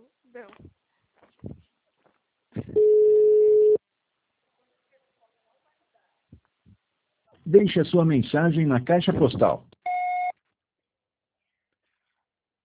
Deu. Deixe a sua mensagem na caixa postal